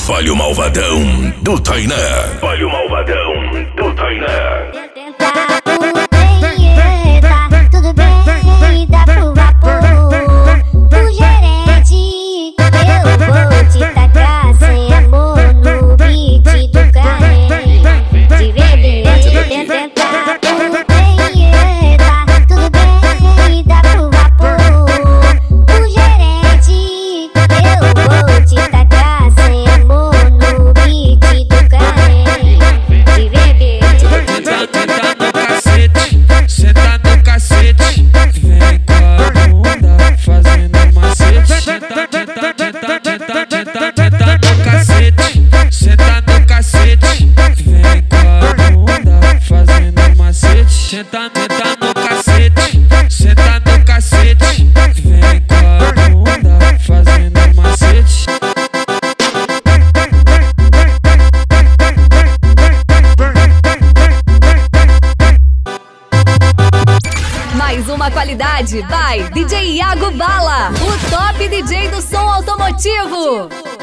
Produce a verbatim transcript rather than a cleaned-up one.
Vale o malvadão do Tainá. Vale o malvadão do Tainá. Tudo bem, dá pro vapor. O gerente, eu vou te tacar sem amor no beat do carré. De bebê, tentar tudo bem, tá tudo bem, dá pro vapor. O gerente, eu vou te tacar sem amor no beat do carré. De bebê, Senta no cacete, senta no cacete, vem com a bunda fazendo macete. Senta, senta, senta, senta, senta, senta no cacete, senta no cacete, vem com a bunda fazendo macete. Senta, senta no cacete, senta no cacete, vem com a bunda fazendo macete. Mais uma qualidade by D J Iago Bala, o top D J do som automotivo.